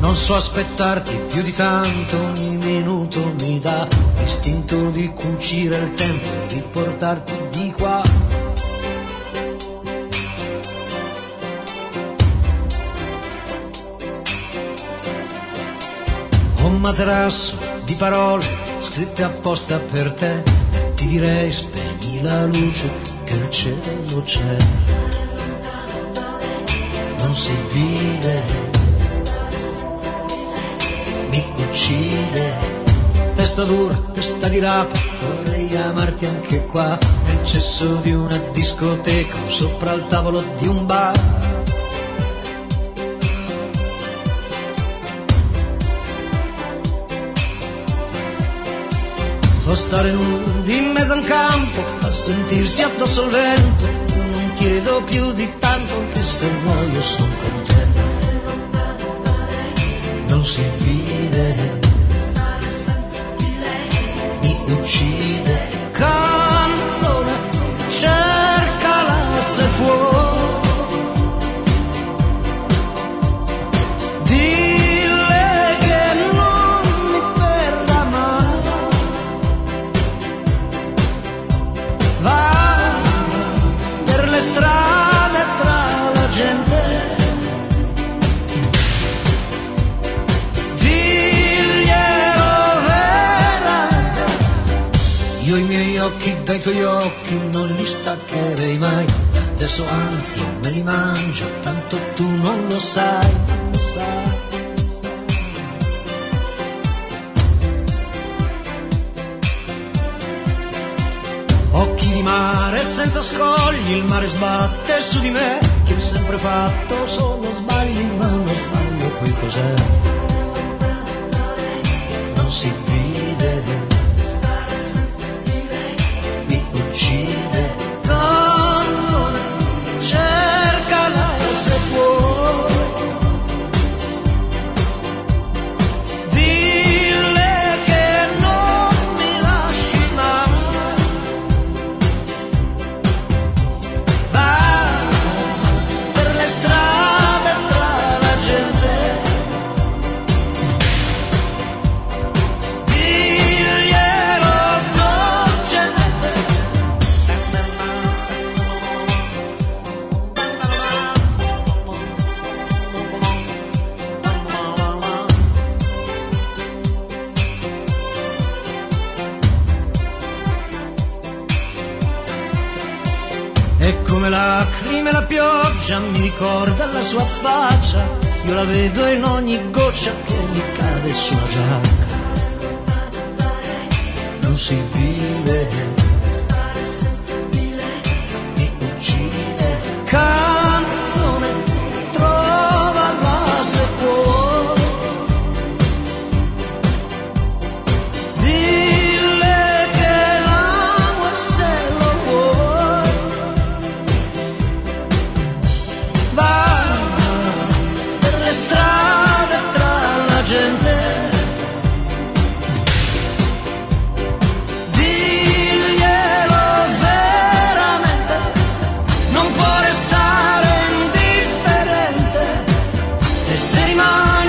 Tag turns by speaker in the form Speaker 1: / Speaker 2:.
Speaker 1: Non so aspettarti più di tanto, ogni minuto mi dà l'istinto di cucire il tempo e riportarti di qua. Ho un materasso di parole scritte apposta per te, e ti direi spegni la luce che il cielo c'è. Non si vive, mi uccide, testa dura, testa di rapa, vorrei amarti anche qua, nel cesso di una discoteca o sopra il tavolo di un bar. O stare nudi in mezzo a un campo, a sentirsi addosso al vento, io non chiedo più di tanto, anche se muoio son contento. Non si vive, mi uccide, canzone, cercala se puoi. Dille che non mi perda mai. Va per le strade tra la gente, io i miei occhi dai tuoi occhi non li staccherei mai, adesso anzi me li mangio, tanto tu non lo sai, non lo sai. Occhi di mare senza scogli, il mare sbatte su di me, che ho sempre fatto solo sbagli, ma non sbaglio, poi cos'è? Non si vede, uccide, canzone, cercala se puoi. Dille che non mi lasci mai. Va per le strade tra la gente, e come lacrime la pioggia mi ricorda la sua faccia, io la vedo in ogni goccia che mi cade sulla giacca. Non si vive, mi uccide, canzone, trovala se puoi. Dille che l'amo e se lo vuoi. Va per le strade tra la gente, diglielo veramente, non può restare indifferente, e se rimane